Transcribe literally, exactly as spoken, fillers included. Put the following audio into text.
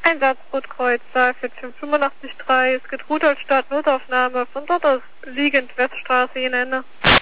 Einsatz Rotkreuz, Zahl vier fünf fünf drei, es geht Rudolstadt, Notaufnahme, von dort aus liegend Weststraße, Ihnen Ende.